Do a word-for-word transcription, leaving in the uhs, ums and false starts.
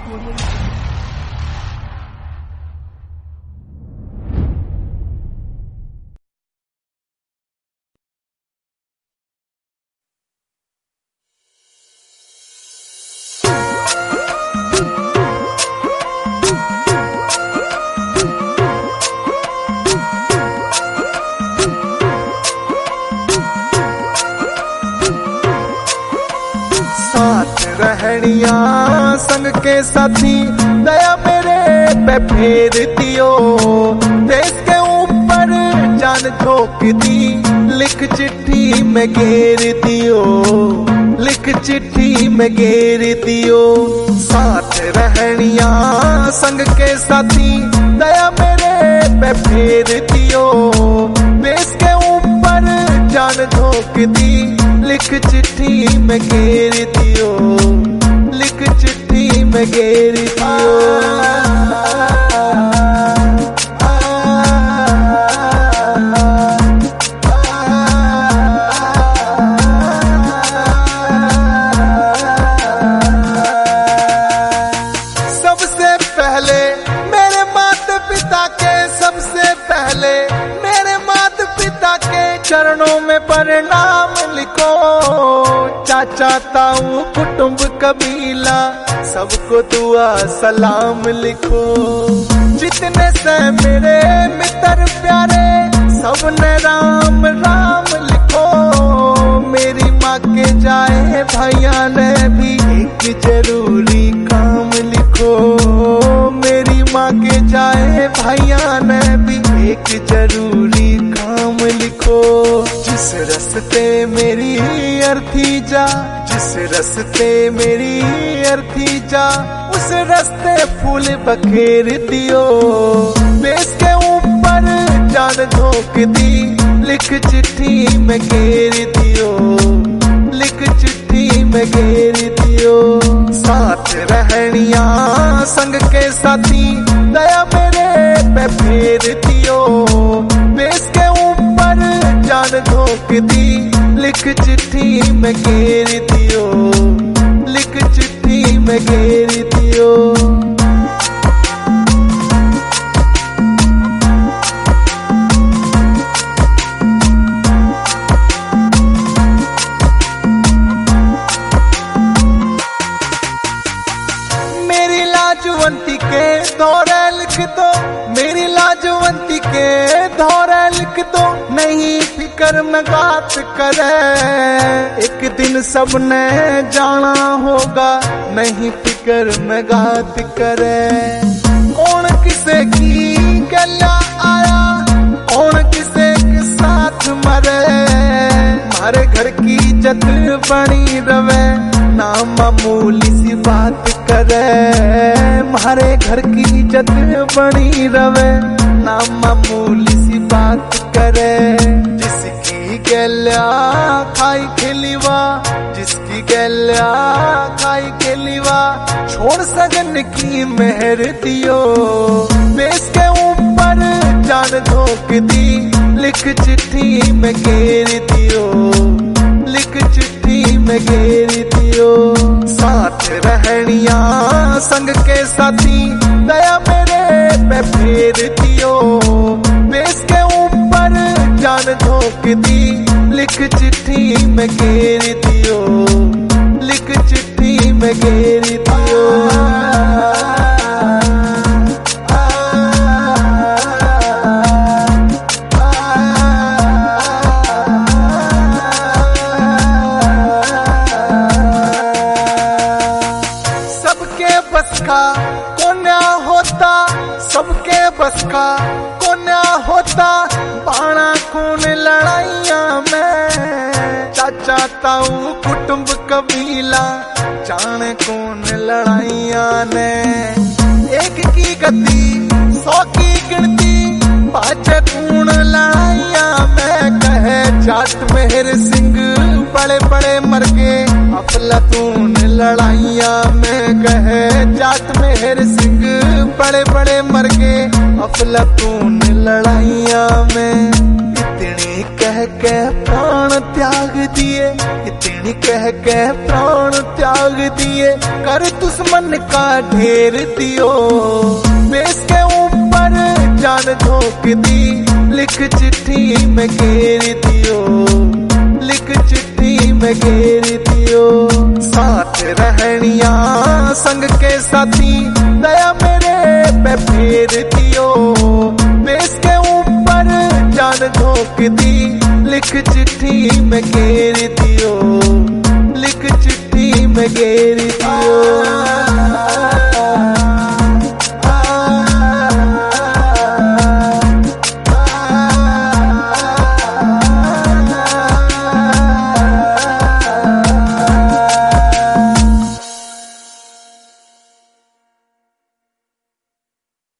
रहनिया संग के साथी दया मेरे पे फेर दियो, देश के ऊपर जान झोंक दी, लिख चिट्ठी में घेर दियो, लिख चिट्ठी में घेर दियो। साथ रहनिया संग के साथी दया मेरे पे फेर दियो, देश के ऊपर जान झोंक दी, लिख चिट्ठी में घेर दियो, लिख चिट्ठी में घेर दियो। सबसे पहले मेरे माता पिता के, सबसे पहले मेरे माता पिता के चरणों में प्रणाम लिखो, चाचा ताऊ कुटुंब कबीला सबको दुआ सलाम लिखो। जितने से मेरे मित्र प्यारे सबने राम राम लिखो, मेरी माँ के जाए भैया ने भी एक जरूरी काम लिखो, मेरी माँ के जाए भैया ने भी एक जरूरी काम लिखो। जिस रस्ते मेरी अर्थी जा, जिस रस्ते मेरी अर्थी जा, उस रस्ते फूल बखेर दियो, देश के ऊपर जान झोंक दी, लिख चिट्ठी में घेर दियो, लिख चिट्ठी में घेर दियो। साथ रहनिया संग के साथी दया मेरे पे फेर दियो, देश के ऊपर जान झोंक दी, लिख चिट्ठी में घेर दियो, लिख चिट्ठी में घेर दियो। मेरी लाजवंती के दौरे लिख दो, मेरी लाजवंती के दौरे लिख दो, नहीं फिक्र में बात करे, एक दिन सबने जाना होगा, नहीं फिक्र में बात करे। कौन किसे की गला आया, कौन किसे के साथ मरे, हमारे घर की इज्जत बनी रवे, ना मामूली सी बात करे, हमारे घर की इज्जत बनी रवे, ना मामूली सी बात करे। जिसकी गैल्या खाई खिलीवा, जिसकी गैल्या खाई खिलीवा, छोड़ सजन की मेहर दियो, देश के ऊपर जान झोंक दी, लिख चिट्ठी में घेर दियो, लिख चिट्ठी में घेर दियो। साथ रहनिया संग के साथी दया मेरे पे फेर दियो, देश के ऊपर जान झोंक दी, लिख चिट्ठी में घेर दियो, लिख चिट्ठी में घेर दियो। बस का कोन्या होता, सबके बस का कोन्या होता, बाणा खून लड़ाइया में, चाचा ताऊ कुटुंब कबीला जाने कौन लड़ाइया ने। एक की गति सौ की गिनती, बाजे खून लड़ाइया में, कहे जाट मेहर सिंह बड़े बड़े मर गए अफलातून लड़ाइया में, कहे जाट मेहर सिंह बड़े बड़े मर गए अफलातून लड़ाइया में। इतनी कह के प्राण त्याग दिए, इतनी ये कह के प्राण त्याग दिए, कर दुश्मन का ढेर दियो। बेस के ऊपर जान झोंक दी, लिख चिट्ठी में घेर दियो, लिख चिट्ठी में घेर दियो। साथ रहनिया संग के साथी, दया मेरे पे फेर दियो। बेस के ऊपर जान झोंक दी, लिख चिट्ठी में घेर दियो, लिख चिट्ठी में घेर दियो।